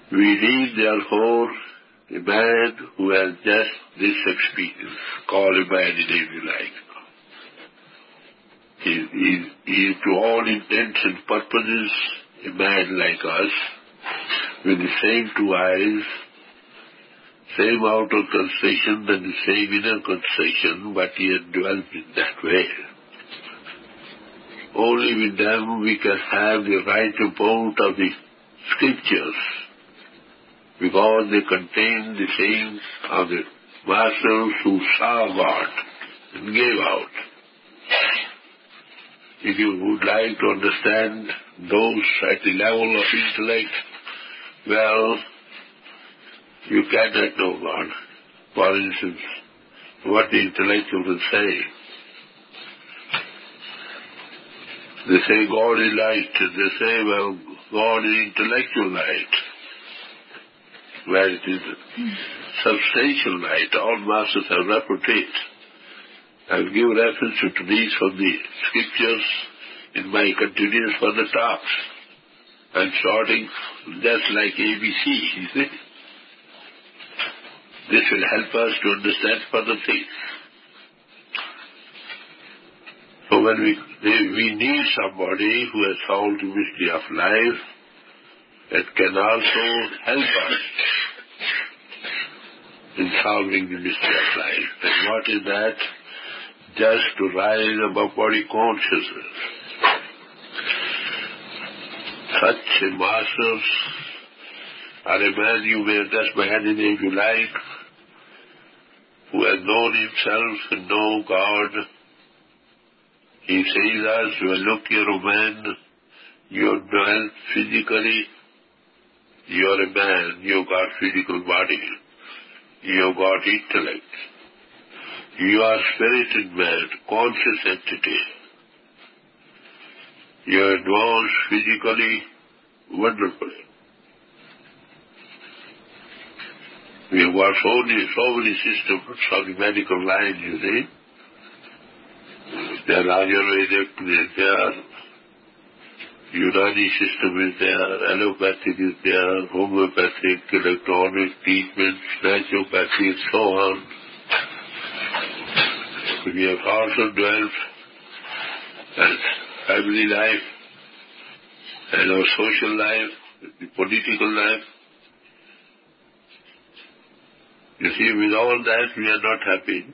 We need, therefore, a man who has just this experience. Call a man in if you like. He is to all intents and purposes a man like us, with the same two eyes, same outer concession and the same inner concession, but he has developed in that way. Only with them we can have the right amount of the scriptures, because they contain the sayings of the masters who saw God and gave out. If you would like to understand those at the level of intellect, well, you cannot know God. For instance, what the intellectuals say. They say God is light, and they say, well, God is intellectual light. Well, it is substantial light. All masters have referred to it. I will give reference to these from the scriptures in my continuous further talks. I'm starting just like ABC, you see. This will help us to understand further things. So when we need somebody who has solved the mystery of life and can also help us in solving the mystery of life. And what is that? Just to rise above body consciousness. Such a master, or a man you may just imagine if you like, who has known himself and know God. He says us, well, look, you're a man, you're well physically, you're a man, you've got physical body, you've got intellect, you are spirited man, conscious entity, you're advanced physically, wonderfully. We have got so many systems on the medical line, you see. There are Ayurvedic, there are Unani system is there, allopathic is there, homeopathic, electronic treatments, naturopathy, and so on. We have also developed as family life and our social life, the political life. You see, with all that we are not happy.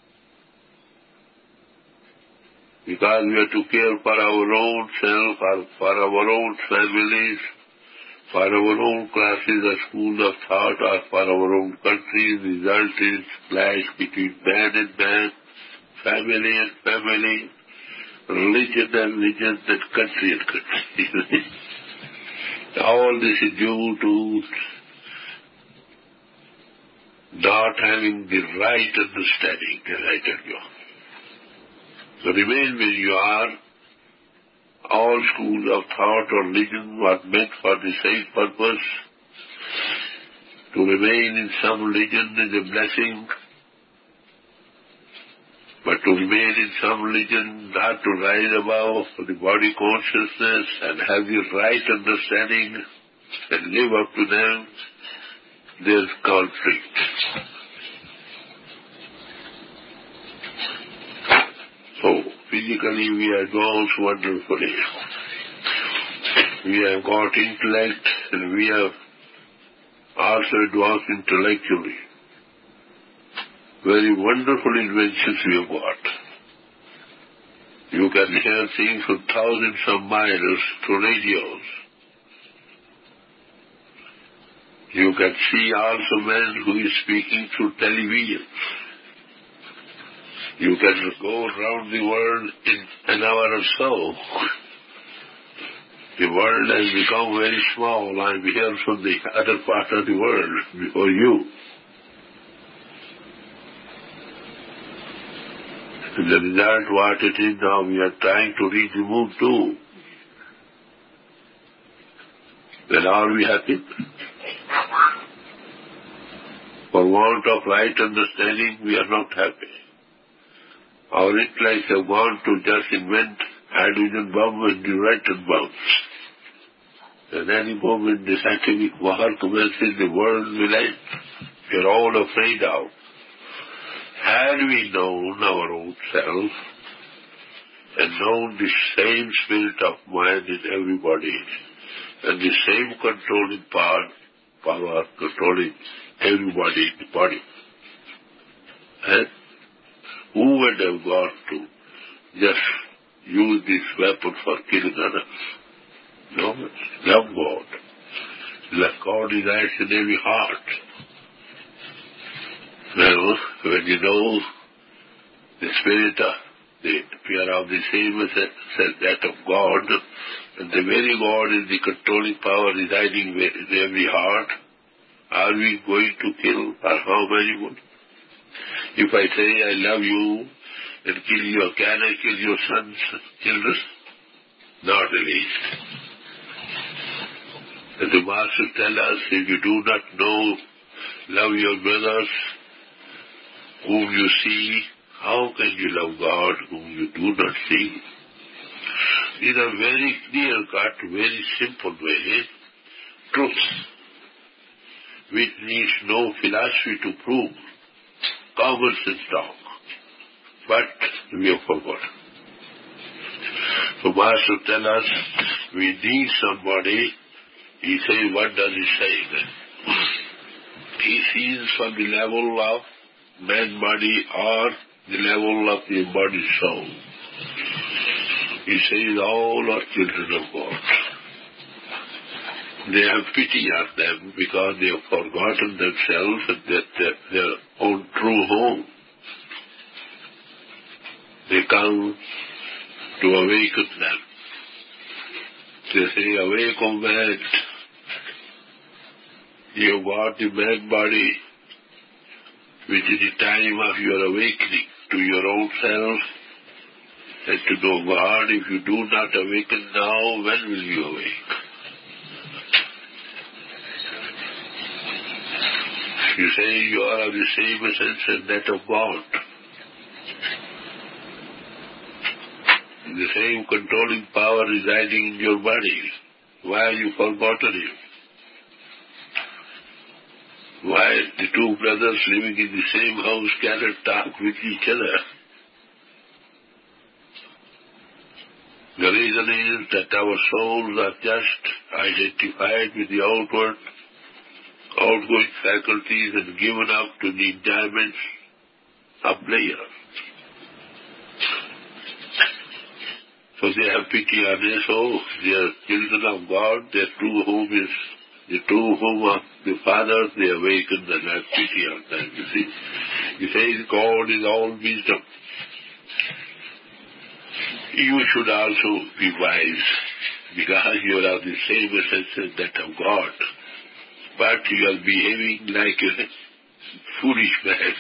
Because we have to care for our own self, or for our own families, for our own classes or schools of thought, or for our own country. The result is clash between man and man, family and family, religion and religion, and country and country. All this is due to not having the right understanding, as I tell you. So remain where you are. All schools of thought or religion are meant for the same purpose. To remain in some religion is a blessing, but to remain in some religion, not to rise above the body consciousness and have the right understanding and live up to them, there's conflict. So, physically we are advanced wonderfully. We have got intellect and we have also advanced intellectually. Very wonderful inventions we have got. You can hear things from thousands of miles through radios. You can see also men who is speaking through television. You can go around the world in an hour or so. The world has become very small. I'm here from the other part of the world before you. The result, what it is now, we are trying to reach the moon too. Then are we happy? For want of right understanding, we are not happy. Our intellects have gone to just invent hydrogen bomb and neutron bombs. And any moment the scientific war commences, the world will end. We are all afraid of. Had we known our own self and known the same spirit of mind in everybody and the same controlling power controlling everybody in the body, and who would have gone to just use this weapon for killing others? No, love God. Love God resides in every heart. Well, when you know the spirit of the fear of the same as that of God, and the very God is the controlling power residing in every heart, are we going to kill or harm anyone? If I say I love you and kill you, can I kill your sons, children? Not the least. And the Masters tell us, if you do not know, love your brothers whom you see, how can you love God whom you do not see? In a very clear-cut, very simple way, truth, which needs no philosophy to prove, common sense talk, but we have forgotten. So Master tell us, we need somebody. He says, what does he say then? He sees from the level of man body or the level of the embodied soul. He says, all are children of God. They have pity on them because they have forgotten themselves and that their own true home. They come to awaken them. They say, awake, O man. You have got the man body, which is the time of your awakening to your own self and to know God. If you do not awaken now, when will you awake? You say you are of the same essence as that of God. The same controlling power residing in your body. Why have you forgotten Him? Why the two brothers living in the same house cannot talk with each other? The reason is that our souls are just identified with the outgoing faculties and given up to the enjoyments of pleasure. So they have pity on their souls. They are children of God. Their true home is the true home of the Father. They awaken and have pity on them. You see, He says God is all wisdom. You should also be wise because you are of the same essence as that of God. But you are behaving like a foolish man.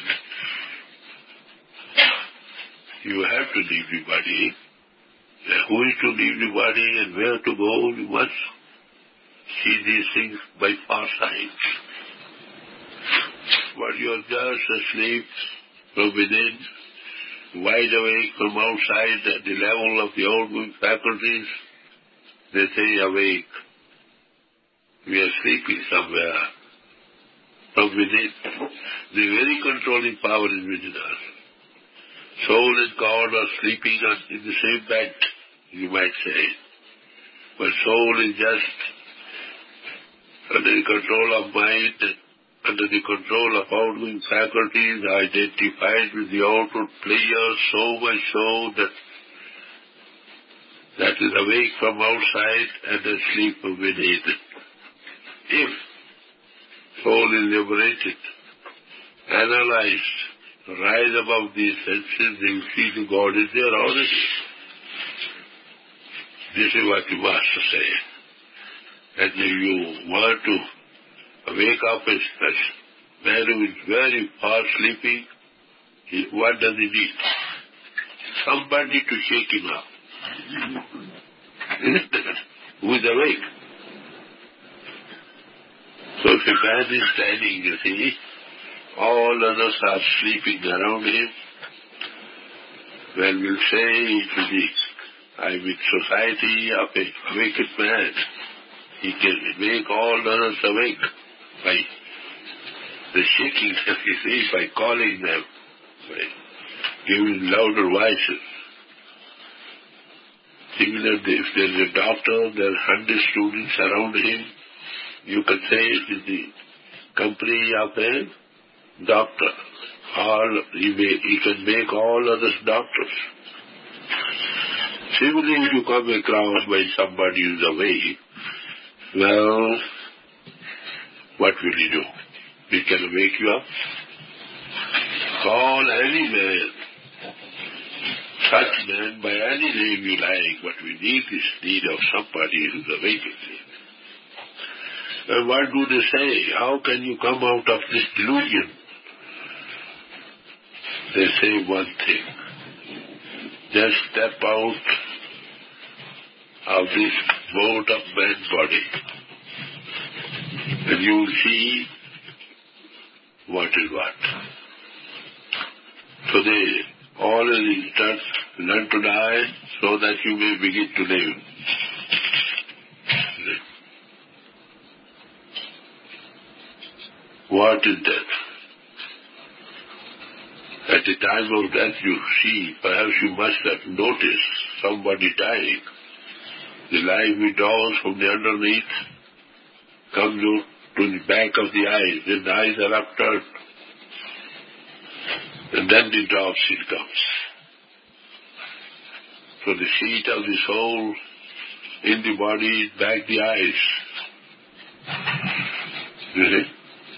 You have to leave the body. Who is to leave the body and where to go? You must see these things by foresight. But you are just asleep from within, wide awake from outside at the level of the outgoing faculties. They say awake. We are sleeping somewhere from within. The very controlling power is within us. Soul and God are sleeping in the same bed, you might say. But soul is just under the control of mind, under the control of outgoing faculties, identified with the outward player, so much so that is awake from outside and asleep from within. If soul is liberated, analyzed, rise above these senses, they will see the God is there already. This is what the Master says. And if you want to wake up a man who is very far sleeping, what does he need? Somebody to shake him up. Who is awake? So if a man is standing, you see, all others are sleeping around him. When we'll say to this, I'm in society of a wicked man. He can make all others awake by the shaking of his face, by calling them, by giving louder voices. Similarly, if there is a doctor, there are 100 students around him, you can say it is the company of a doctor. Or he can make all others doctors. Similarly, if you come across by somebody who is awake, well, what will he do? He can wake you up. Call any man, such man by any name you like, but we need of somebody who is awakened. And what do they say? How can you come out of this delusion? They say one thing. Just step out of this boat of man's body and you will see what is what. So they always instruct, learn to die so that you may begin to live. What is death? At the time of death you see, perhaps you must have noticed somebody dying. The life withdraws from the underneath, comes out to the back of the eyes, then the eyes are upturned, and then the dropsy comes. So the seat of the soul in the body is back the eyes. You see?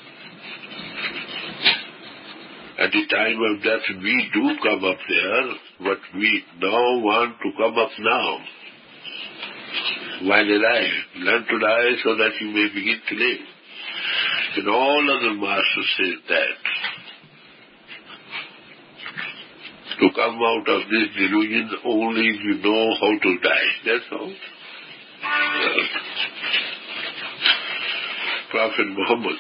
At the time of death, we do come up there, but we now want to come up now. While alive, learn to die so that you may begin to live. And all other masters say that. To come out of this delusion only if you know how to die. That's all. Prophet Muhammad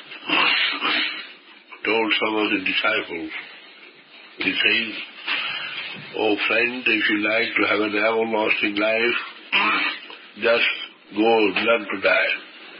told some of the disciples, he says, "Oh friend, if you like to have an everlasting life, just go learn to die."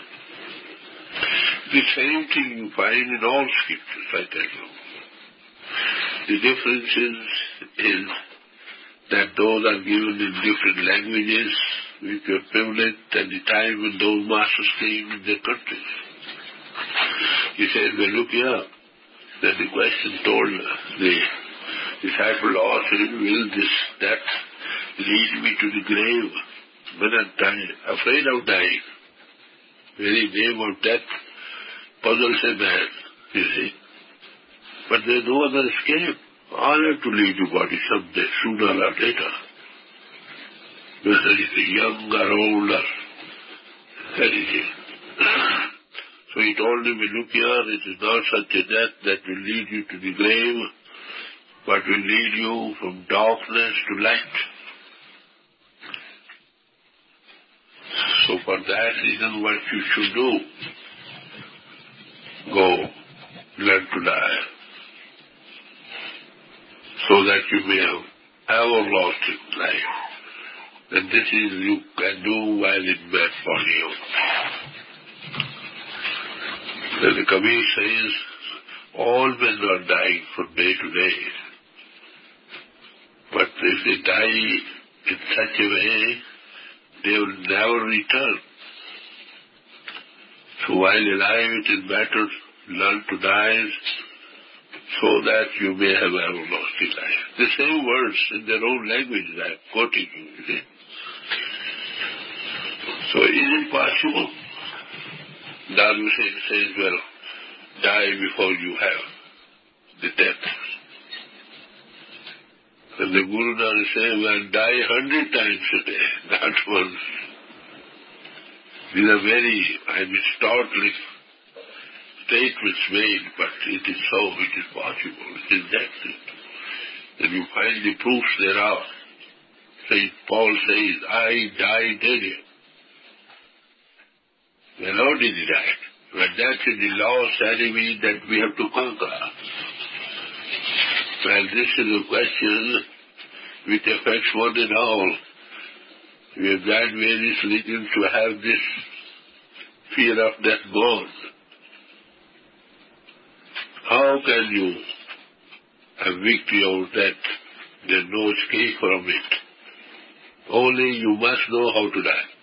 The same thing you find in all scriptures, I tell you. The difference is that those are given in different languages which were prevalent at the time when those masters came in their countries. He said, "Well, look here." Then the question told the disciple asked him, "Will that lead me to the grave when I'm afraid of dying?" Very name of death puzzles a man, you see. But there's no other escape. All have to leave the body someday, sooner or later. Whether it's young or older, anything. So he told him, "Look here, it is not such a death that will lead you to the grave, but will lead you from darkness to light." So for that reason, what you should do, go, learn to die, so that you may have everlasting life. And this is you can do while in bed body. And the Kabir says, all men are dying from day to day. But if they die in such a way, they will never return. So while alive, it is better to learn to die so that you may have everlasting life. The same words in their own language I am quoting you see. So is it possible? Darul says, well, die before you have the death. And the Guru Nanak says, well, die 100 times a day, not once. These are very, startling statements made, but it is so, it is possible, it is that. And you find the proofs thereof. St. Paul says, I die daily. Well, how did he die? Well, that is the last enemy that we have to conquer. Well, this is a question which affects one and all. We have got various religions to have this fear of death gone. How can you have victory over death? There's no escape from it. Only you must know how to die.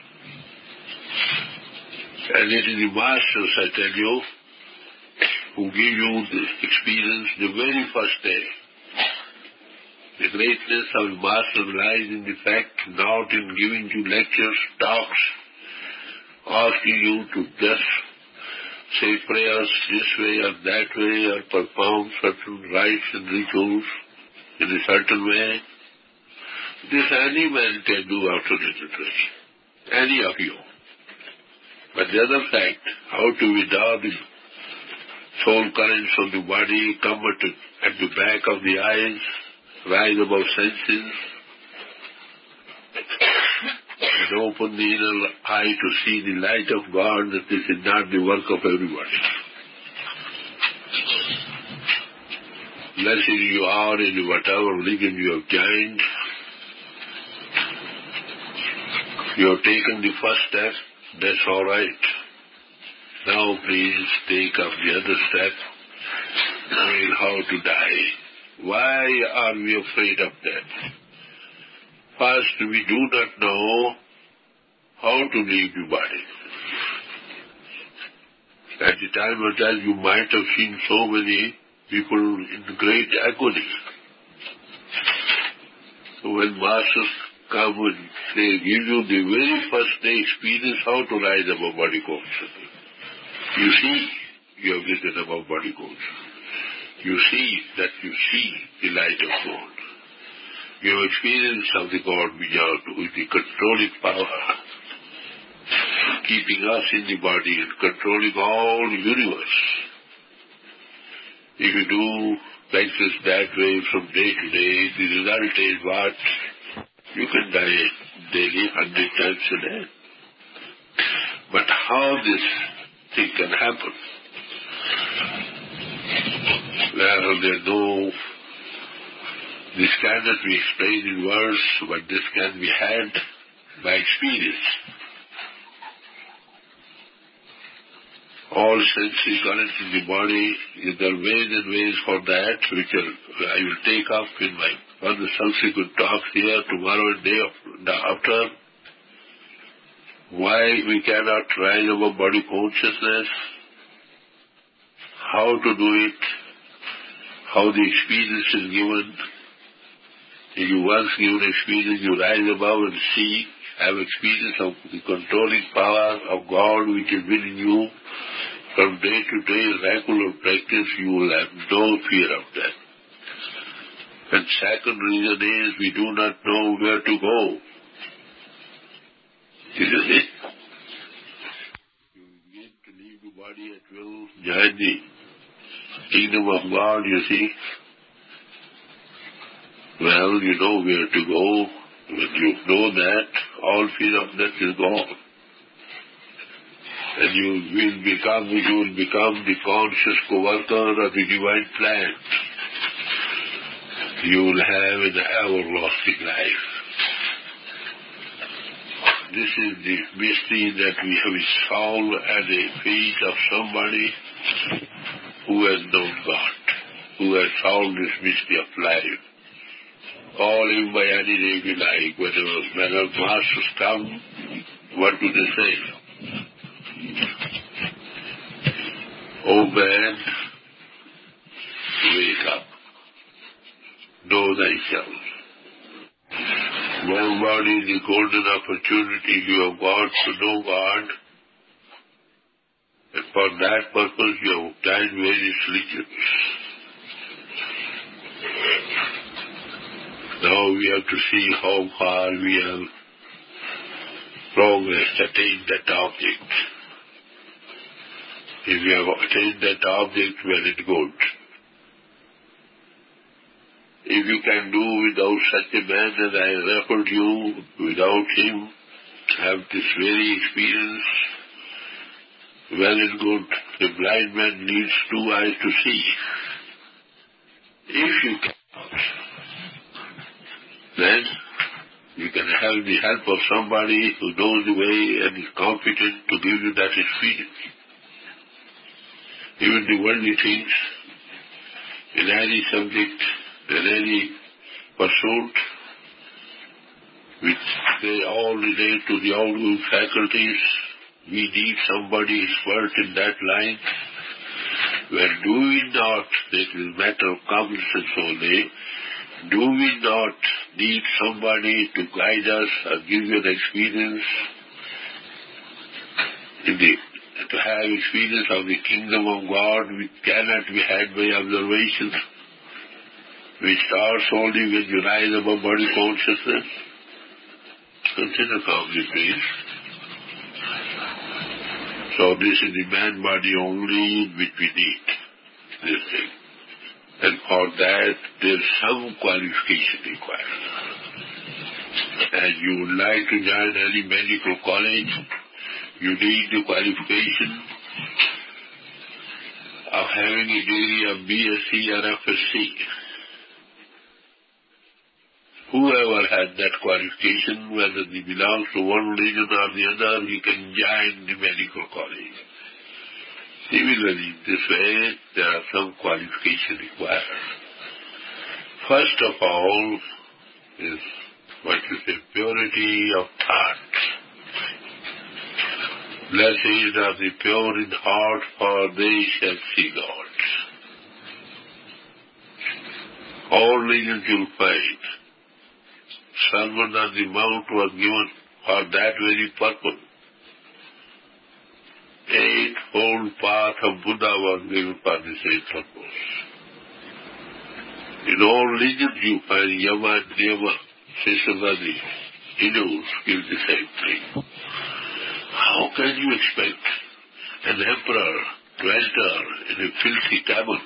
And it is the masters, I tell you, who give you the experience the very first day. The greatness of the master lies in the fact not in giving you lectures, talks, asking you to just say prayers this way or that way or perform certain rites and rituals in a certain way. This any man can do after literary. Any of you. But the other fact, how to withdraw the soul currents of the body, come at the back of the eyes, rise above senses, and open the inner eye to see the light of God, that this is not the work of everybody. Blessed you are in whatever religion you have joined. You have taken the first step, that's all right. Now please take up the other step, knowing how to die. Why are we afraid of death? First, we do not know how to leave the body. At the time of death, you might have seen so many people in great agony. So when masters come and they give you the very first day experience how to rise above body consciousness. You see, you have risen above body consciousness. You see that you see the light of God. You have experience of the God beyond with the controlling power, keeping us in the body and controlling all the universe. If you do like this that way from day to day, the result is what? You can die daily 100 times a day. But how this thing can happen? Well, there's no, this cannot be explained in words, but this can be had by experience. All sensory currents in the body, there are ways and ways for that, which I will take up in my further subsequent talks here tomorrow and day after. Why we cannot rise above body consciousness, how to do it, how the experience is given. If you once given experience, you rise above and see, have experience of the controlling power of God which is within you. From day to day, regular practice, you will have no fear of that. And second reason is we do not know where to go. This is it. You need to leave the body at will, join the kingdom of God, you see. Well, you know where to go. When you know that, all fear of death is gone. And you will become the conscious co-worker of the divine plan. You will have an everlasting life. This is the mystery that we have solved at the feet of somebody who has known God, who has solved this mystery of life. Call him by any name you like. When our masters come, what do they say? Oh man, wake up. Know thyself. Nobody is the golden opportunity you have got to know God. And for that purpose you have obtained various religions. Now we have to see how far we have progressed, attained that object. If we have attained that object, well and good. If you can do without such a man as I referred you, without him, have this very experience, well and good. The blind man needs 2 eyes to see. If you cannot, then You can have the help of somebody who knows the way and is competent to give you that experience. Even the worldly things, in any subject, in any pursuit, which they all relate to the outgoing faculties, we need somebody expert in that line. Well, do we not, it is a matter of common sense only, do we not need somebody to guide us or give you an experience to have experience of the kingdom of God which cannot be had by observation, which starts only when you rise above body consciousness? Consider calmly, please. So this is the man body only which we need, this thing. And for that, there's some qualification required. And you would like to join any medical college, you need the qualification of having a degree of BSc or FSc. Whoever has that qualification, whether he belongs to one religion or the other, he can join the medical college. Similarly, this way, there are some qualifications required. First of all is what you say, purity of thought. Blessed are the pure in heart, for they shall see God. All religions you'll find. Sermon on the Mount was given for that very purpose. Eightfold path of Buddha was given for the same purpose. In all religions you find Yama, Niyama, Sesavadi, Hindus give the same thing. How can you expect an emperor to enter in a filthy cabin?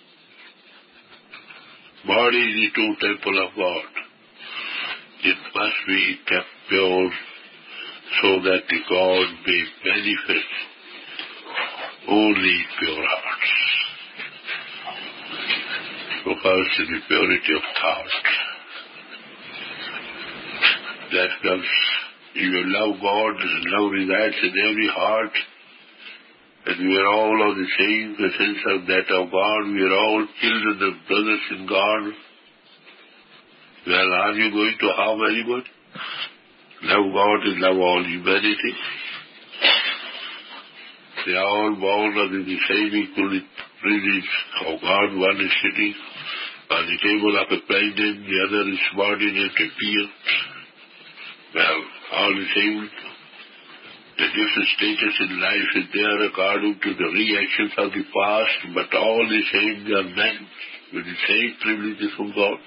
Body is the true temple of God. It must be kept pure so that the God may manifest only pure hearts. So first is the purity of thought. That comes, you will love God, and love resides in every heart, and we are all of the same essence of that of God. We are all children and brothers in God. Well, are you going to harm anybody? Love God and love all humanity. They are all born under the same equal privilege of God. One is sitting on the table of a president, the other is subordinate a peer. Well, all the same. The different stages in life is there according to the reactions of the past, but all the same they are men with the same privileges from God.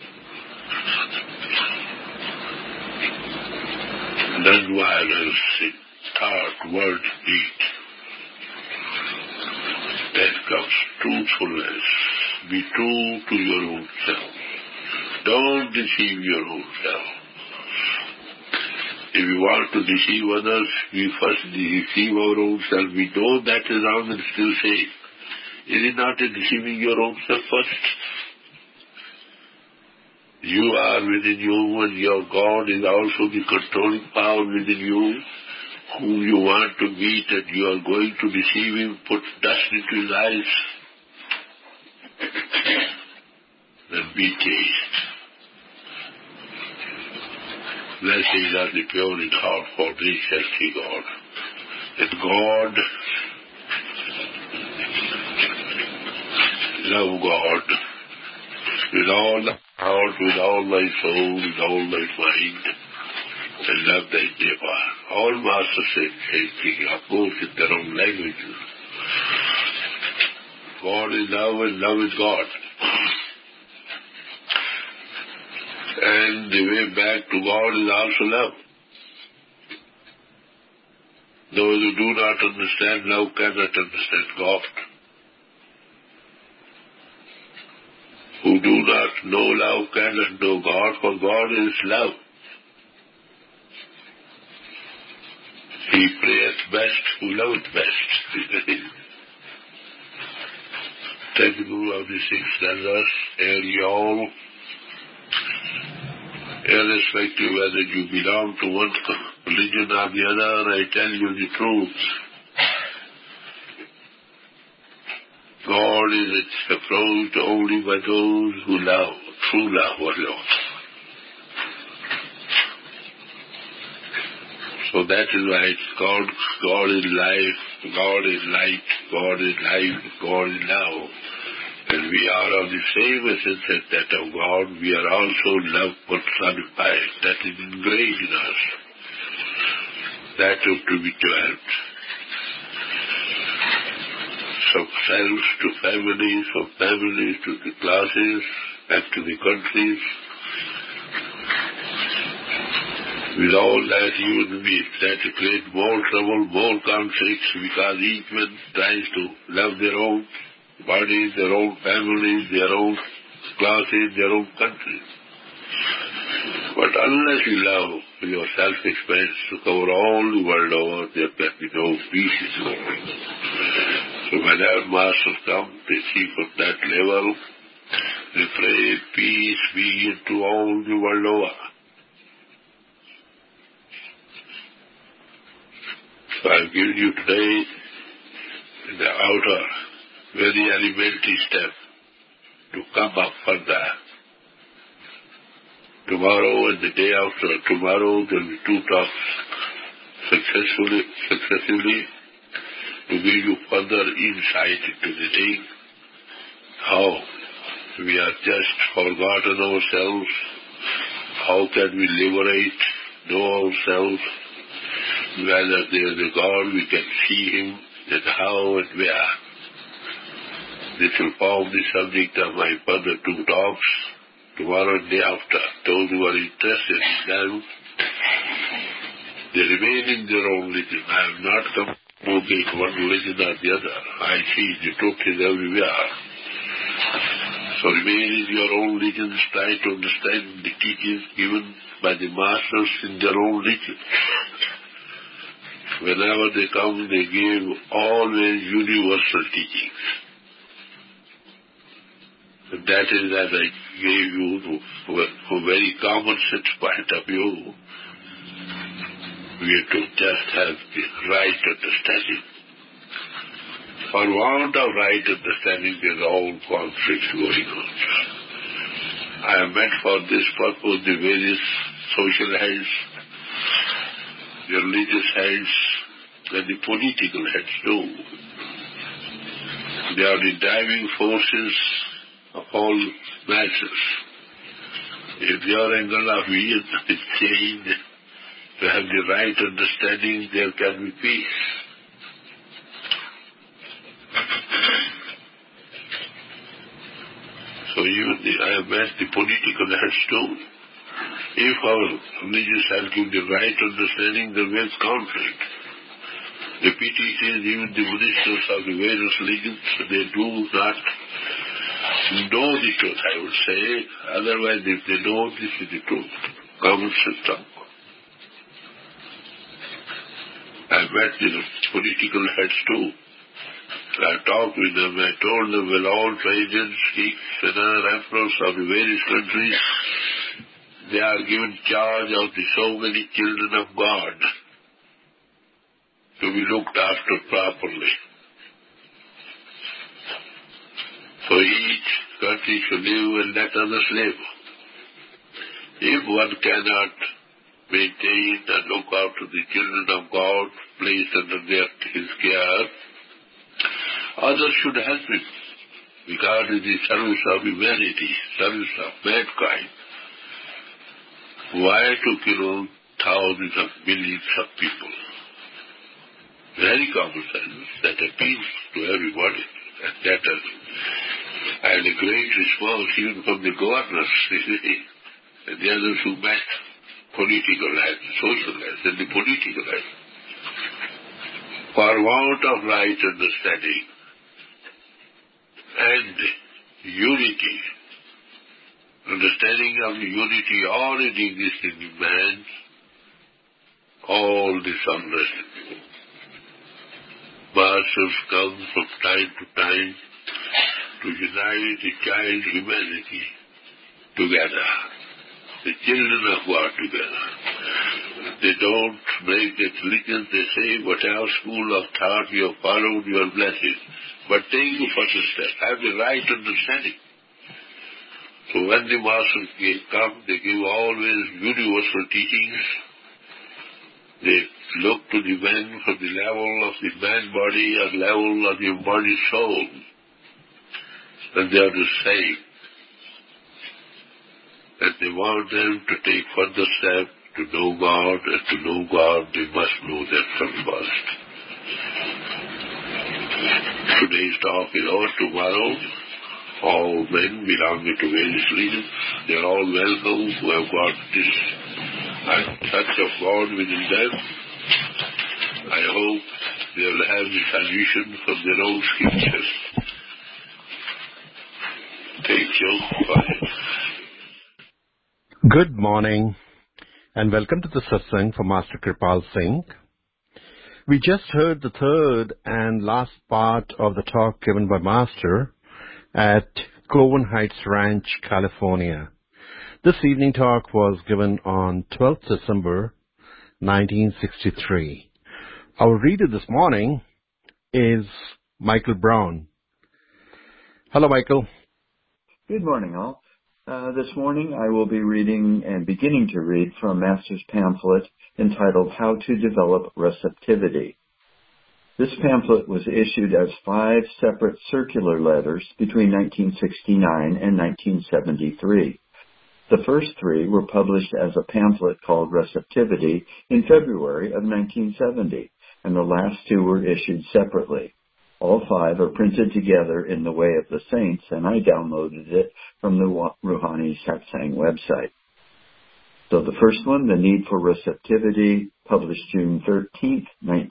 Non-violence in thought, word, deed. Then comes truthfulness. Be true to your own self. Don't deceive your own self. If we want to deceive others, we first deceive our own self. We know that is wrong and still say, is it not a deceiving your own self first? You are within you, and your God is also the controlling power within you, whom you want to meet, and you are going to deceive him, put dust into his eyes, then be chaste. Blessed are the pure in heart, for they shall see God. And God, love God with all thy heart, with all thy soul, with all thy mind, and love thy neighbor. All masters say the same thing, of course in their own languages. God is love and love is God. And the way back to God is also love. Those who do not understand love cannot understand God. Who do not know love cannot know God, for God is love. He prayeth best who loveth best. Thank you, Guru of the Sixth Elders, hear ye all. irrespective whether you belong to one religion or the other, I tell you the truth. God is approached only by those who love, true love alone. So that is why it's called God is life, God is light, God is life, God is love. And we are of the same essence as that of God. We are also love personified. That is engraved in us. That is to be developed. From selves to families, from families to the classes, and to the countries. With all that, even we try to create more trouble, more conflicts, because each one tries to love their own bodies, their own families, their own classes, their own countries. But unless you love your self-expense to cover all the world over, there can be no peace in the world. So when our masters come, they see from that level, they pray, peace be into all the world over. So I've given you today the outer, very elementary step to come up further. Tomorrow and the day after, tomorrow there will be 2 talks successively to give you further insight into the thing, how we are just forgotten ourselves, how can we liberate, know ourselves, whether there is a God, we can see Him, and how and where. This will form the subject of my further 2 talks, tomorrow and day after. Those who are interested in them, they remain in their own religion. I have not come to make one religion or the other. I see the truth is everywhere. So remain in your own religions, try to understand the teachings given by the masters in their own religion. Whenever they come, they give always universal teachings. And that is as I gave you from very common sense point of view. We have to just have the right understanding. For want of right understanding, there are all conflicts going on. I have met for this purpose the various social heads, the religious heads, and the political heads too. They are the driving forces of all masses. If your angle of vision is changed, to have the right understanding, there can be peace. So even I have met the political heads too. If our religious heads give the right understanding, there is conflict. The pity is even the ministers of the various religions, they do not know the truth, I would say. Otherwise, if they know this is the truth, common sense talk. I met the political heads too. I talked with them, I told them, well, all presidents, kings, and emperors of the various countries, they are given charge of the so many children of God to be looked after properly. So each country should live and let others live. If one cannot maintain and look after the children of God placed under his care, others should help him, because it is service of humanity, service of mankind. Why to kill thousands of millions of people? Very common sense that appeals to everybody. And that has had a great response even from the governors and the others who met political heads, social heads, and the political heads. For want of right understanding and unity, understanding of the unity already existing in man, all this unrest. Masters come from time to time to unite the child humanity together. The children of God together. They don't make it religion. They say, what our school of thought you have followed, you are blessed. But take the first step. Have the right understanding. So when the masters come, they give always universal teachings. They look to the man from the level of the man body and level of the body soul. And they are the same. And they want them to take further steps to know God, and to know God they must know themselves first. Today's talk is over. Tomorrow, all men belonging to various religions, they are all welcome who have got this touch of God within them. I hope they will have the solution from their own scriptures. Thank you. Bye. Good morning and welcome to the satsang for Master Kripal Singh. We just heard the third and last part of the talk given by Master at Cloven Heights Ranch, California. This evening talk was given on 12th December 1963. Our reader this morning is Michael Brown. Hello, Michael. Good morning, all. This morning I will be reading and beginning to read from Master's pamphlet entitled How to Develop Receptivity. This pamphlet was issued as 5 separate circular letters between 1969 and 1973. The first 3 were published as a pamphlet called Receptivity in February of 1970, and the last 2 were issued separately. All 5 are printed together in the Way of the Saints, and I downloaded it from the Rouhani Satsang website. So the first one, The Need for Receptivity, published June 13th,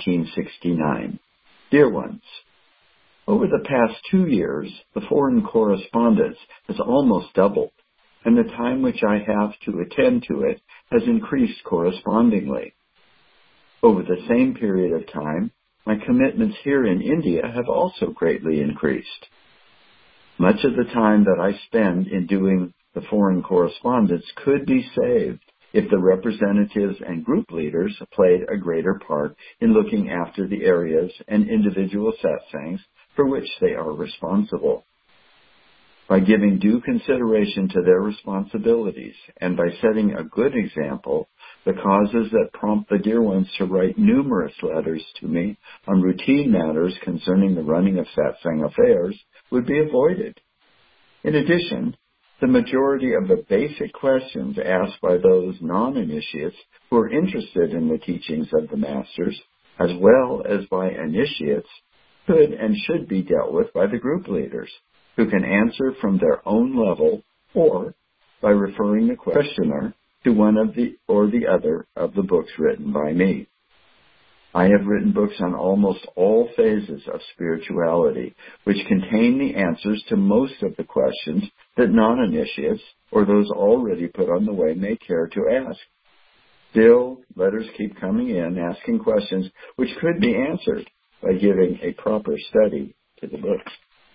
1969. Dear ones, over the past 2 years, the foreign correspondence has almost doubled, and the time which I have to attend to it has increased correspondingly. Over the same period of time, my commitments here in India have also greatly increased. Much of the time that I spend in doing the foreign correspondence could be saved if the representatives and group leaders played a greater part in looking after the areas and individual satsangs for which they are responsible. By giving due consideration to their responsibilities and by setting a good example, the causes that prompt the dear ones to write numerous letters to me on routine matters concerning the running of satsang affairs would be avoided. In addition, the majority of the basic questions asked by those non-initiates who are interested in the teachings of the masters, as well as by initiates, could and should be dealt with by the group leaders, who can answer from their own level or by referring the questioner to one of the or the other of the books written by me. I have written books on almost all phases of spirituality, which contain the answers to most of the questions that non-initiates or those already put on the way may care to ask. Still, letters keep coming in asking questions which could be answered by giving a proper study to the books.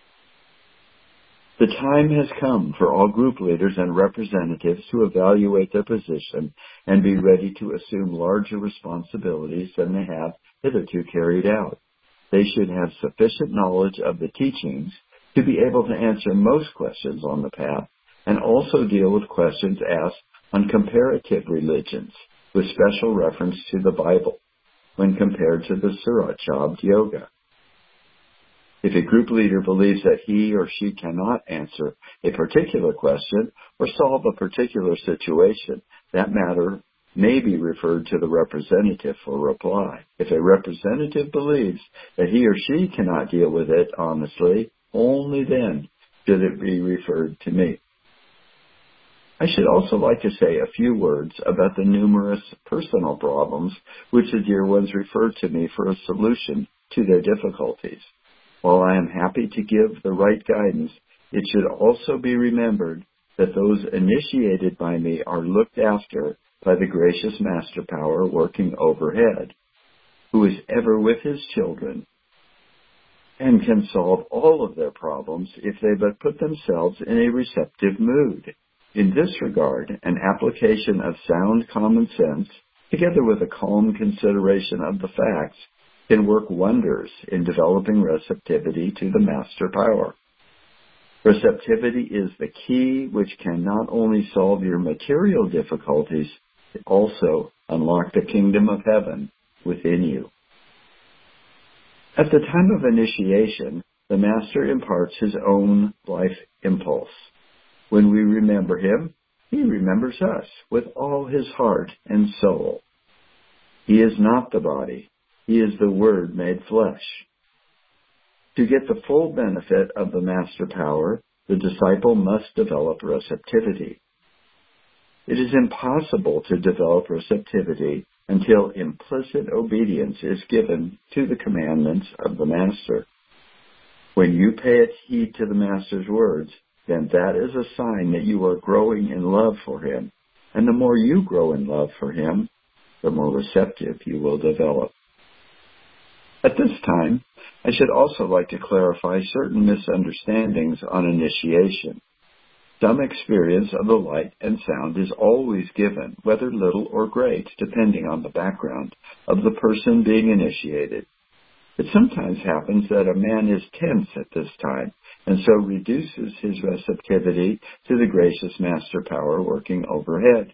The time has come for all group leaders and representatives to evaluate their position and be ready to assume larger responsibilities than they have hitherto carried out. They should have sufficient knowledge of the teachings to be able to answer most questions on the path and also deal with questions asked on comparative religions with special reference to the Bible when compared to the Surat Shabd Yoga. If a group leader believes that he or she cannot answer a particular question or solve a particular situation, that matter may be referred to the representative for reply. If a representative believes that he or she cannot deal with it honestly, only then should it be referred to me. I should also like to say a few words about the numerous personal problems which the dear ones refer to me for a solution to their difficulties. While I am happy to give the right guidance, it should also be remembered that those initiated by me are looked after by the gracious Master Power working overhead, who is ever with his children and can solve all of their problems if they but put themselves in a receptive mood. In this regard, an application of sound common sense, together with a calm consideration of the facts, can work wonders in developing receptivity to the master power. Receptivity is the key which can not only solve your material difficulties, but also unlock the kingdom of heaven within you. At the time of initiation, the Master imparts his own life impulse. When we remember him, he remembers us with all his heart and soul. He is not the body. He is the Word made flesh. To get the full benefit of the Master power, the disciple must develop receptivity. It is impossible to develop receptivity until implicit obedience is given to the commandments of the Master. When you pay heed to the Master's words, then that is a sign that you are growing in love for him. And the more you grow in love for him, the more receptive you will develop. At this time, I should also like to clarify certain misunderstandings on initiation. Some experience of the light and sound is always given, whether little or great, depending on the background of the person being initiated. It sometimes happens that a man is tense at this time, and so reduces his receptivity to the gracious Master power working overhead.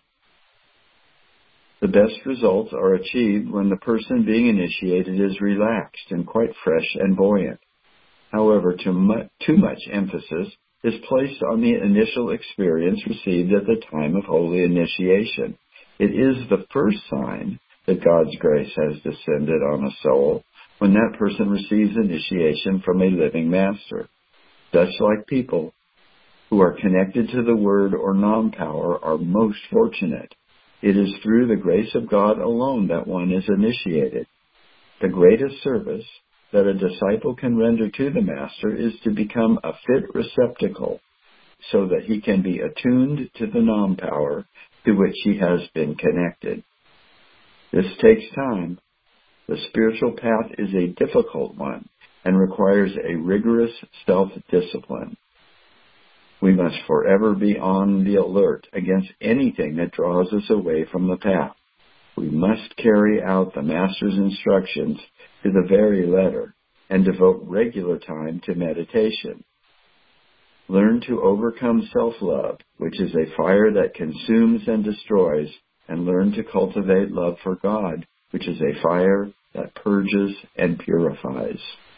The best results are achieved when the person being initiated is relaxed and quite fresh and buoyant. However, too much emphasis is placed on the initial experience received at the time of holy initiation. It is the first sign that God's grace has descended on a soul when that person receives initiation from a living Master. Such like people who are connected to the Word or non-power are most fortunate. It is through the grace of God alone that one is initiated. The greatest service that a disciple can render to the Master is to become a fit receptacle so that he can be attuned to the non-power to which he has been connected. This takes time. The spiritual path is a difficult one and requires a rigorous self-discipline. We must forever be on the alert against anything that draws us away from the path. We must carry out the Master's instructions to the very letter and devote regular time to meditation. Learn to overcome self-love, which is a fire that consumes and destroys, and learn to cultivate love for God, which is a fire that purges and purifies.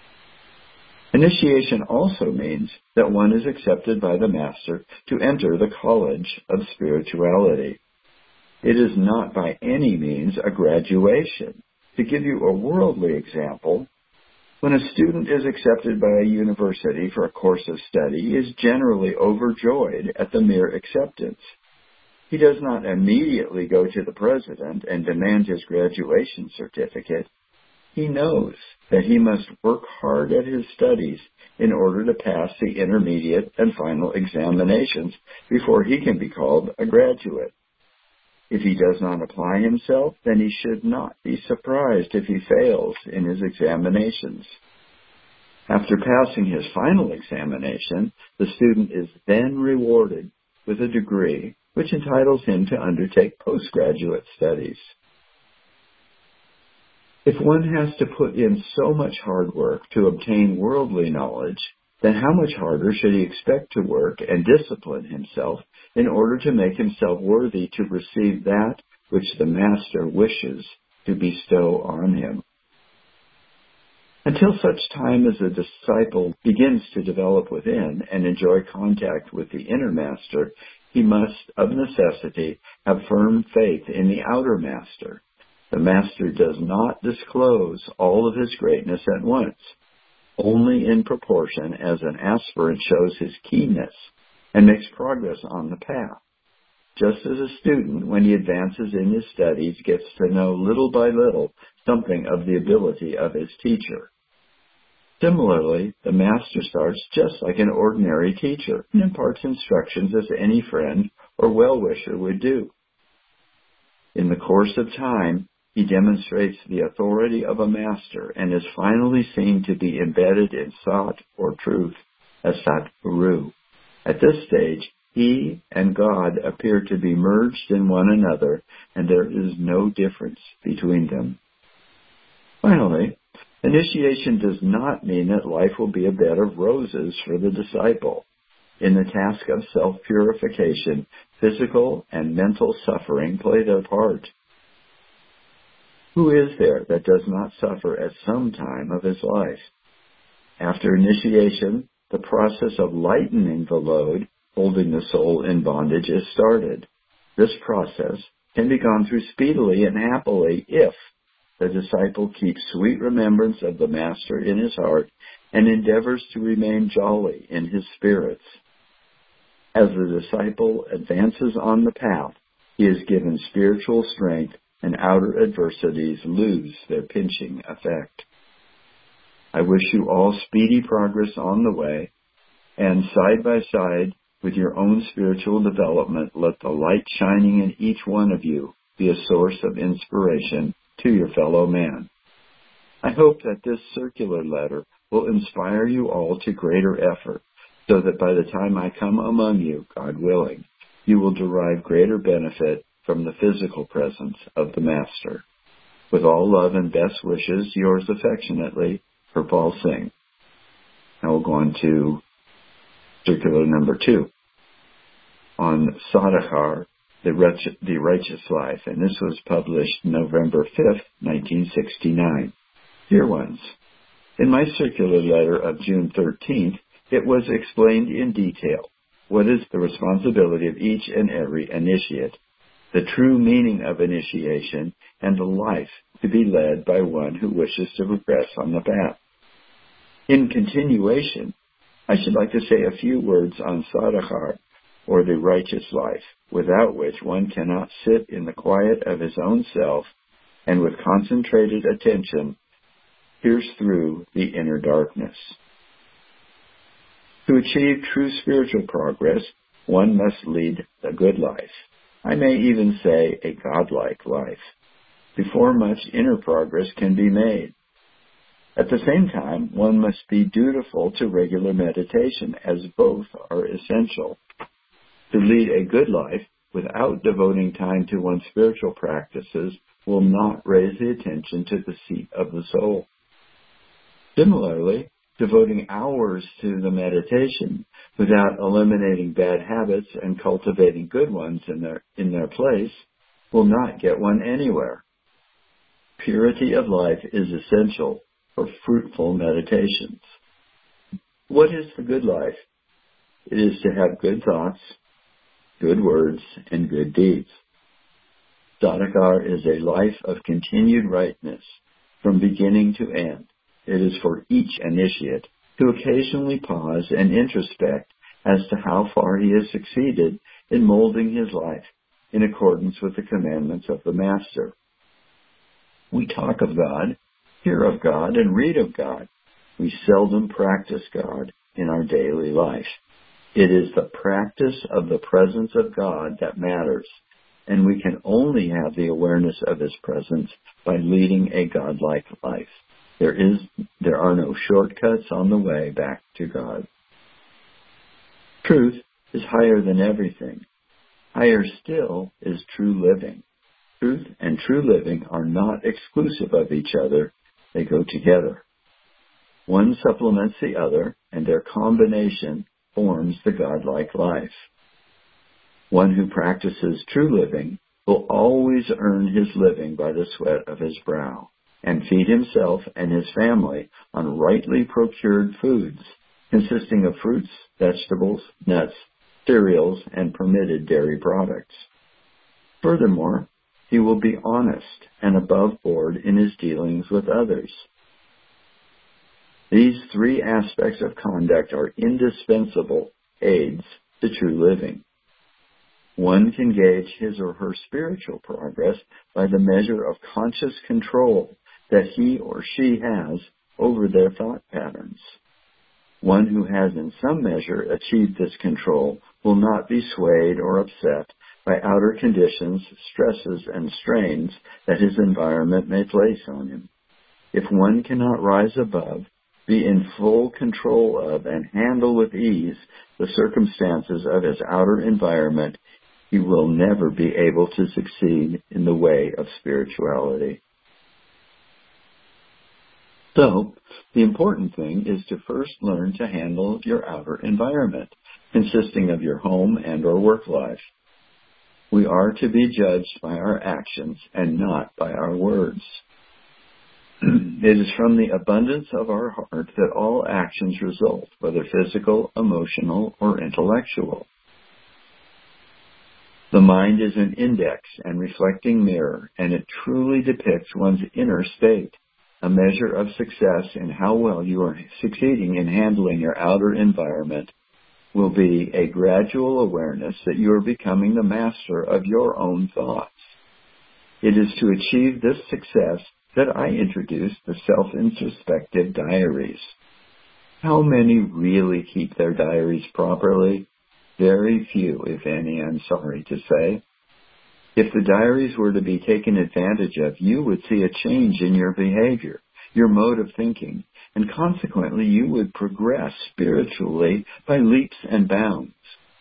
Initiation also means that one is accepted by the Master to enter the college of spirituality. It is not by any means a graduation. To give you a worldly example, when a student is accepted by a university for a course of study, he is generally overjoyed at the mere acceptance. He does not immediately go to the president and demand his graduation certificate. He knows that he must work hard at his studies in order to pass the intermediate and final examinations before he can be called a graduate. If he does not apply himself, then he should not be surprised if he fails in his examinations. After passing his final examination, the student is then rewarded with a degree which entitles him to undertake postgraduate studies. If one has to put in so much hard work to obtain worldly knowledge, then how much harder should he expect to work and discipline himself in order to make himself worthy to receive that which the Master wishes to bestow on him? Until such time as the disciple begins to develop within and enjoy contact with the inner Master, he must, of necessity, have firm faith in the outer Master. The Master does not disclose all of his greatness at once, only in proportion as an aspirant shows his keenness and makes progress on the path. Just as a student, when he advances in his studies, gets to know little by little something of the ability of his teacher. Similarly, the Master starts just like an ordinary teacher and imparts instructions as any friend or well-wisher would do. In the course of time, he demonstrates the authority of a Master and is finally seen to be embedded in Sat or truth as Sat Guru. At this stage, He and God appear to be merged in one another, and there is no difference between them. Finally, initiation does not mean that life will be a bed of roses for the disciple. In the task of self-purification, physical and mental suffering play their part. Who is there that does not suffer at some time of his life? After initiation, the process of lightening the load, holding the soul in bondage, is started. This process can be gone through speedily and happily if the disciple keeps sweet remembrance of the Master in his heart and endeavors to remain jolly in his spirits. As the disciple advances on the path, he is given spiritual strength and outer adversities lose their pinching effect. I wish you all speedy progress on the way, and side by side with your own spiritual development, let the light shining in each one of you be a source of inspiration to your fellow man. I hope that this circular letter will inspire you all to greater effort, so that by the time I come among you, God willing, you will derive greater benefit from the physical presence of the Master. With all love and best wishes, yours affectionately, Kirpal Singh. Now we'll go on to circular number 2 on Sadhakar, the Righteous Life, and this was published November 5th, 1969. Dear ones, in my circular letter of June 13th, it was explained in detail what is the responsibility of each and every initiate, the true meaning of initiation, and the life to be led by one who wishes to progress on the path. In continuation, I should like to say a few words on Sadhakar, or the righteous life, without which one cannot sit in the quiet of his own self and with concentrated attention pierce through the inner darkness. To achieve true spiritual progress, one must lead a good life. I may even say a godlike life, before much inner progress can be made. At the same time, one must be dutiful to regular meditation, as both are essential. To lead a good life without devoting time to one's spiritual practices will not raise the attention to the seat of the soul. Similarly, devoting hours to the meditation without eliminating bad habits and cultivating good ones in their place will not get one anywhere. Purity of life is essential for fruitful meditations. What is the good life? It is to have good thoughts, good words, and good deeds. Sadhakar is a life of continued rightness from beginning to end. It is for each initiate to occasionally pause and introspect as to how far he has succeeded in molding his life in accordance with the commandments of the Master. We talk of God, hear of God, and read of God. We seldom practice God in our daily life. It is the practice of the presence of God that matters, and we can only have the awareness of His presence by leading a godlike life. There are no shortcuts on the way back to God. Truth is higher than everything. Higher still is true living. Truth and true living are not exclusive of each other. They go together. One supplements the other, and their combination forms the godlike life. One who practices true living will always earn his living by the sweat of his brow, and feed himself and his family on rightly procured foods, consisting of fruits, vegetables, nuts, cereals, and permitted dairy products. Furthermore, he will be honest and above board in his dealings with others. These three aspects of conduct are indispensable aids to true living. One can gauge his or her spiritual progress by the measure of conscious control that he or she has over their thought patterns. One who has in some measure achieved this control will not be swayed or upset by outer conditions, stresses, and strains that his environment may place on him. If one cannot rise above, be in full control of, and handle with ease the circumstances of his outer environment, he will never be able to succeed in the way of spirituality. So, the important thing is to first learn to handle your outer environment, consisting of your home and or work life. We are to be judged by our actions and not by our words. It is from the abundance of our heart that all actions result, whether physical, emotional, or intellectual. The mind is an index and reflecting mirror, and it truly depicts one's inner state. A measure of success in how well you are succeeding in handling your outer environment will be a gradual awareness that you are becoming the master of your own thoughts. It is to achieve this success that I introduced the self-introspective diaries. How many really keep their diaries properly? Very few, if any, I'm sorry to say. If the diaries were to be taken advantage of, you would see a change in your behavior, your mode of thinking, and consequently you would progress spiritually by leaps and bounds.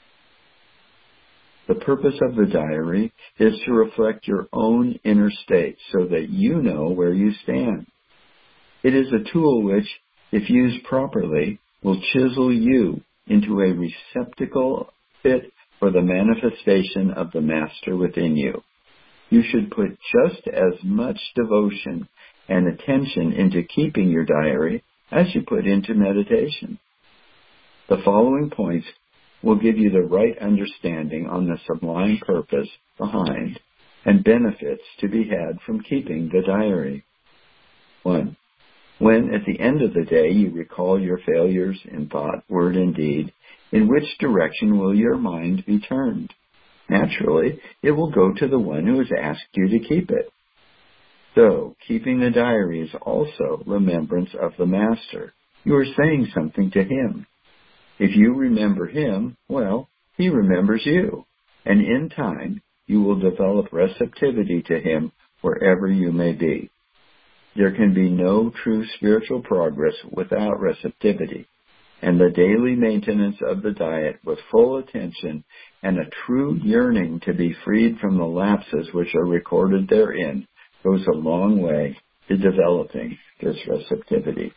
The purpose of the diary is to reflect your own inner state so that you know where you stand. It is a tool which, if used properly, will chisel you into a receptacle fit for the manifestation of the Master within you. You should put just as much devotion and attention into keeping your diary as you put into meditation. The following points will give you the right understanding on the sublime purpose behind and benefits to be had from keeping the diary. 1. When at the end of the day you recall your failures in thought, word, and deed, in which direction will your mind be turned? Naturally, it will go to the one who has asked you to keep it. So, keeping the diary is also remembrance of the Master. You are saying something to him. If you remember him, well, he remembers you. And in time, you will develop receptivity to him wherever you may be. There can be no true spiritual progress without receptivity, and the daily maintenance of the diet with full attention and a true yearning to be freed from the lapses which are recorded therein goes a long way to developing this receptivity.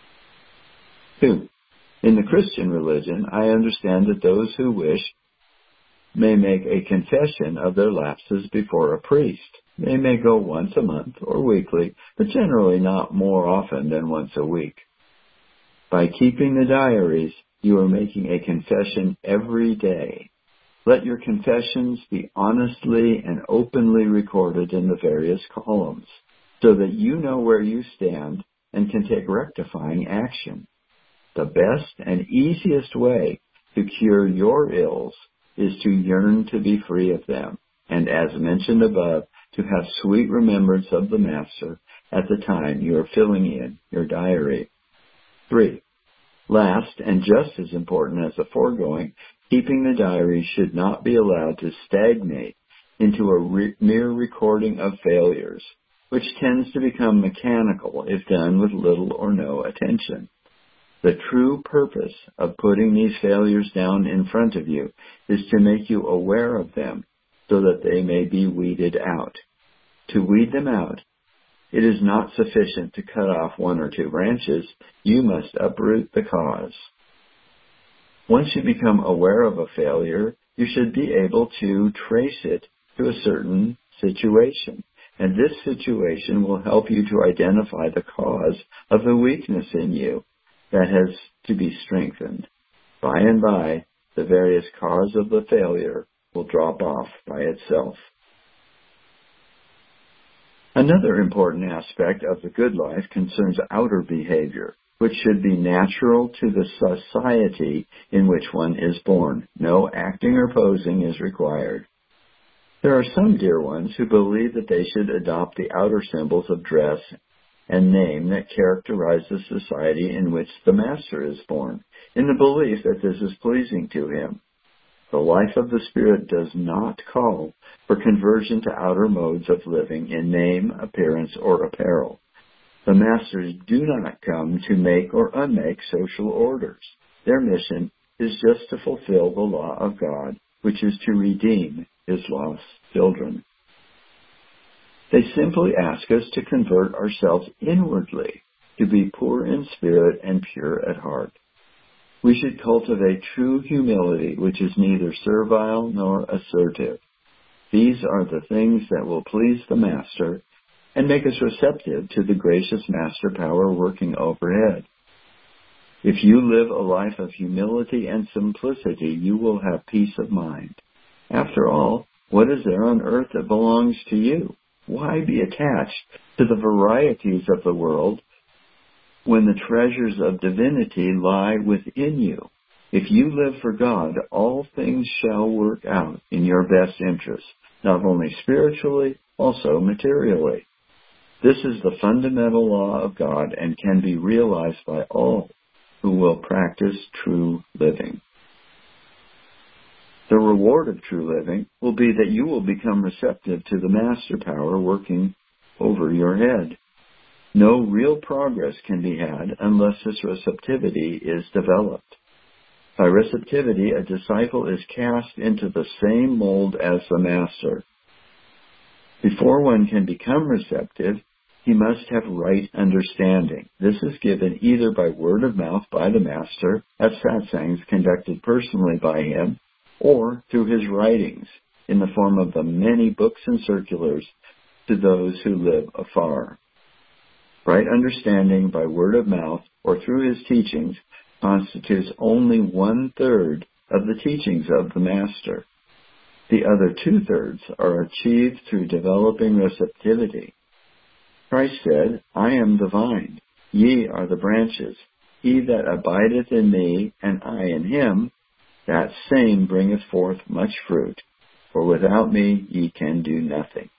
2. In the Christian religion, I understand that those who wish may make a confession of their lapses before a priest. They may go once a month or weekly, but generally not more often than once a week. By keeping the diaries, you are making a confession every day. Let your confessions be honestly and openly recorded in the various columns, so that you know where you stand and can take rectifying action. The best and easiest way to cure your ills is to yearn to be free of them, and as mentioned above, to have sweet remembrance of the Master at the time you are filling in your diary. 3. Last, and just as important as the foregoing, keeping the diary should not be allowed to stagnate into a mere recording of failures, which tends to become mechanical if done with little or no attention. The true purpose of putting these failures down in front of you is to make you aware of them so that they may be weeded out. To weed them out, it is not sufficient to cut off 1 or 2 branches. You must uproot the cause. Once you become aware of a failure, you should be able to trace it to a certain situation, and this situation will help you to identify the cause of the weakness in you that has to be strengthened. By and by, the various cause of the failure will drop off by itself. Another important aspect of the good life concerns outer behavior, which should be natural to the society in which one is born. No acting or posing is required. There are some dear ones who believe that they should adopt the outer symbols of dress and name that characterize the society in which the Master is born, in the belief that this is pleasing to him. The life of the Spirit does not call for conversion to outer modes of living in name, appearance, or apparel. The masters do not come to make or unmake social orders. Their mission is just to fulfill the law of God, which is to redeem His lost children. They simply ask us to convert ourselves inwardly, to be poor in spirit and pure at heart. We should cultivate true humility, which is neither servile nor assertive. These are the things that will please the Master and make us receptive to the gracious Master Power working overhead. If you live a life of humility and simplicity, you will have peace of mind. After all, what is there on earth that belongs to you? Why be attached to the varieties of the world when the treasures of divinity lie within you? If you live for God, all things shall work out in your best interest, not only spiritually, also materially. This is the fundamental law of God and can be realized by all who will practice true living. The reward of true living will be that you will become receptive to the Master Power working over your head. No real progress can be had unless this receptivity is developed. By receptivity, a disciple is cast into the same mold as the Master. Before one can become receptive, he must have right understanding. This is given either by word of mouth by the Master, at satsangs conducted personally by him, or through his writings in the form of the many books and circulars to those who live afar. Right understanding by word of mouth or through his teachings constitutes only 1/3 of the teachings of the Master. The other 2/3 are achieved through developing receptivity. Christ said, I am the vine, ye are the branches. He that abideth in me, and I in him, that same bringeth forth much fruit, for without me ye can do nothing.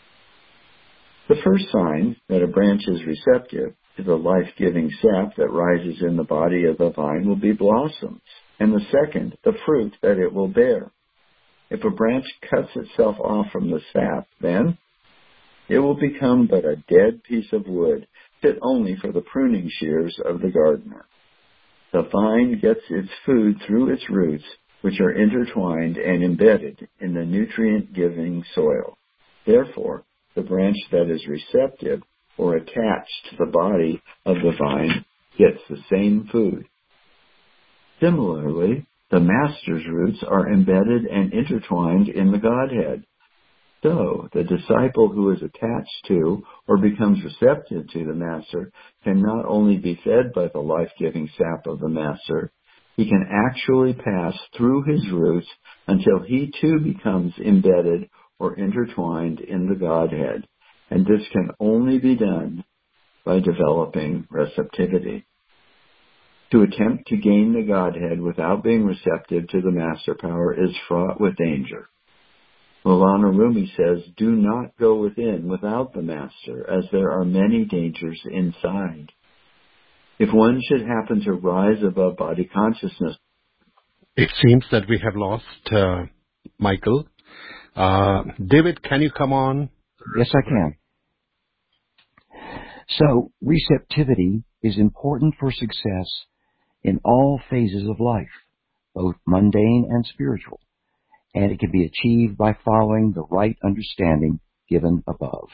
The first sign that a branch is receptive to the life-giving sap that rises in the body of the vine will be blossoms, and the second, the fruit that it will bear. If a branch cuts itself off from the sap, then it will become but a dead piece of wood, fit only for the pruning shears of the gardener. The vine gets its food through its roots, which are intertwined and embedded in the nutrient-giving soil. Therefore, the branch that is receptive or attached to the body of the vine gets the same food. Similarly, the Master's roots are embedded and intertwined in the Godhead. So, the disciple who is attached to or becomes receptive to the Master can not only be fed by the life-giving sap of the Master, he can actually pass through his roots until he too becomes embedded or intertwined in the Godhead, and this can only be done by developing receptivity. To attempt to gain the Godhead without being receptive to the Master Power is fraught with danger. Maulana Rumi says, do not go within without the Master, as there are many dangers inside. If one should happen to rise above body consciousness... It seems that we have lost Michael. David, can you come on? Yes, I can. So, receptivity is important for success in all phases of life, both mundane and spiritual, and it can be achieved by following the right understanding given above.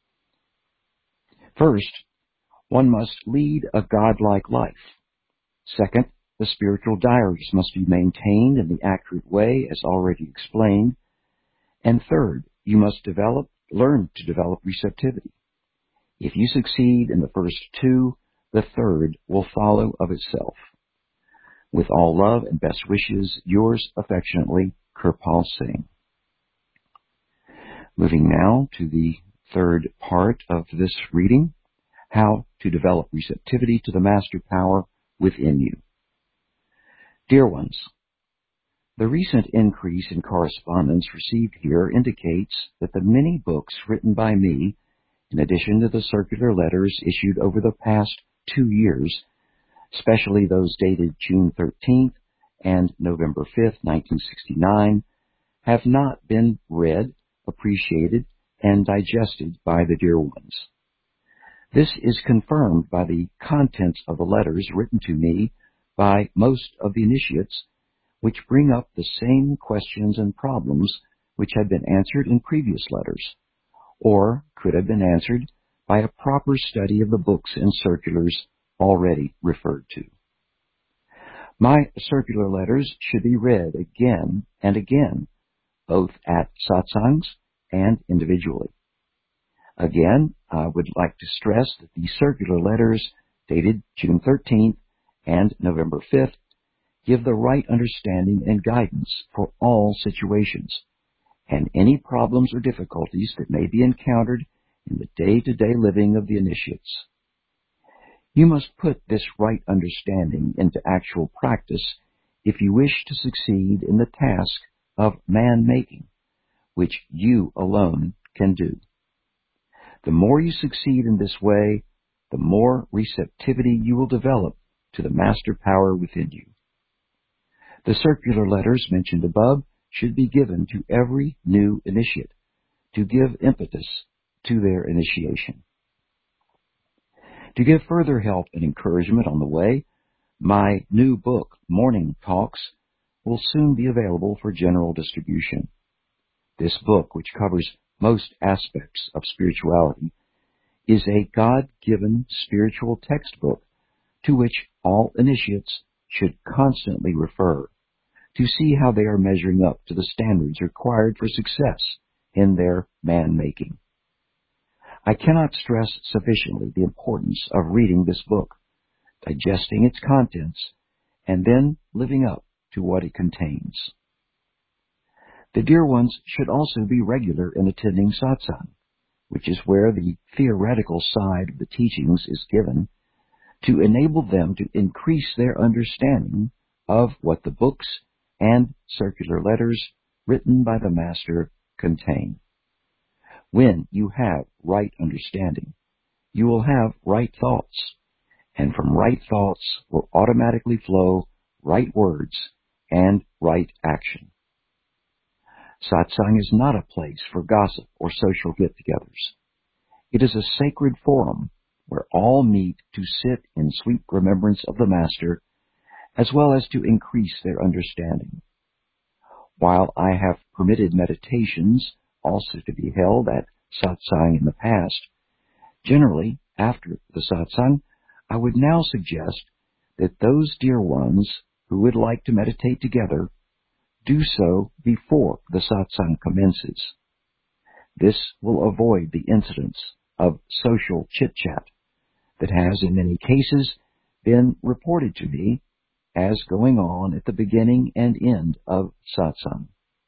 First, one must lead a godlike life. Second, the spiritual diaries must be maintained in the accurate way, as already explained. And third, you must learn to develop receptivity. If you succeed in the first two, the third will follow of itself. With all love and best wishes, yours affectionately, Kirpal Singh. Moving now to the third part of this reading, how to develop receptivity to the Master Power within you. Dear ones, the recent increase in correspondence received here indicates that the many books written by me, in addition to the circular letters issued over the past 2 years, especially those dated June 13th and November 5th, 1969, have not been read, appreciated, and digested by the dear ones. This is confirmed by the contents of the letters written to me by most of the initiates, which bring up the same questions and problems which had been answered in previous letters, or could have been answered by a proper study of the books and circulars already referred to. My circular letters should be read again and again, both at satsangs and individually. Again, I would like to stress that the circular letters dated June 13th and November 5th give the right understanding and guidance for all situations, and any problems or difficulties that may be encountered in the day-to-day living of the initiates. You must put this right understanding into actual practice if you wish to succeed in the task of man-making, which you alone can do. The more you succeed in this way, the more receptivity you will develop to the master power within you. The circular letters mentioned above should be given to every new initiate to give impetus to their initiation. To give further help and encouragement on the way, my new book, Morning Talks, will soon be available for general distribution. This book, which covers most aspects of spirituality, is a God-given spiritual textbook to which all initiates should constantly refer to see how they are measuring up to the standards required for success in their man-making. I cannot stress sufficiently the importance of reading this book, digesting its contents, and then living up to what it contains. The dear ones should also be regular in attending satsang, which is where the theoretical side of the teachings is given, to enable them to increase their understanding of what the books and circular letters written by the Master contain. When you have right understanding, you will have right thoughts, and from right thoughts will automatically flow right words and right action. Satsang is not a place for gossip or social get-togethers. It is a sacred forum where all meet to sit in sweet remembrance of the Master, as well as to increase their understanding. While I have permitted meditations also to be held at satsang in the past, generally after the satsang, I would now suggest that those dear ones who would like to meditate together do so before the satsang commences. This will avoid the incidents of social chit-chat that has in many cases been reported to me as going on at the beginning and end of satsang.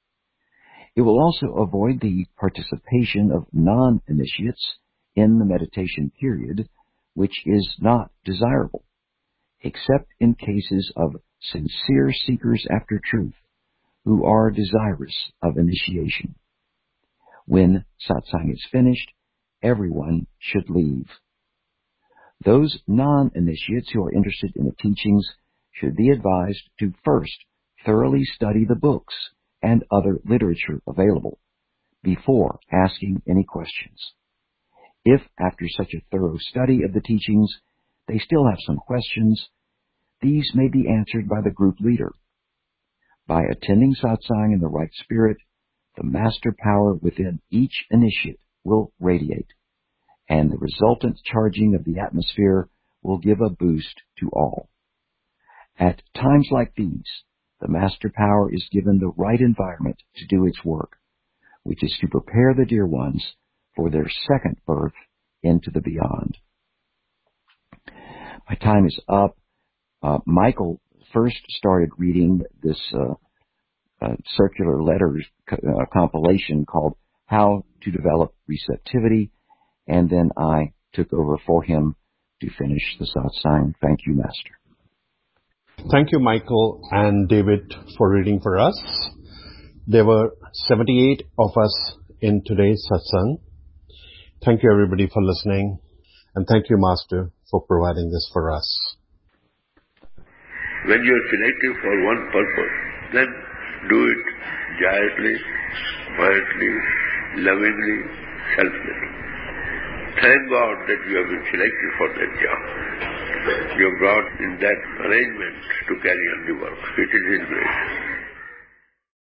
It will also avoid the participation of non-initiates in the meditation period, which is not desirable, except in cases of sincere seekers after truth who are desirous of initiation. When satsang is finished, everyone should leave. Those non-initiates who are interested in the teachings should be advised to first thoroughly study the books and other literature available before asking any questions. If, after such a thorough study of the teachings, they still have some questions, these may be answered by the group leader. By attending satsang in the right spirit, the master power within each initiate will radiate, and the resultant charging of the atmosphere will give a boost to all. At times like these, the master power is given the right environment to do its work, which is to prepare the dear ones for their second birth into the beyond. My time is up. Michael first started reading this circular letters compilation called How to Develop Receptivity, and then I took over for him to finish the satsang. Thank you, Master. Thank you, Michael and David, for reading for us. There were 78 of us in today's satsang. Thank you, everybody, for listening, and thank you, Master, for providing this for us. When you are selected for one purpose, then do it joyously, quietly, lovingly, selflessly. Thank God that you have been selected for that job. You are brought in that arrangement to carry on the work. It is His grace.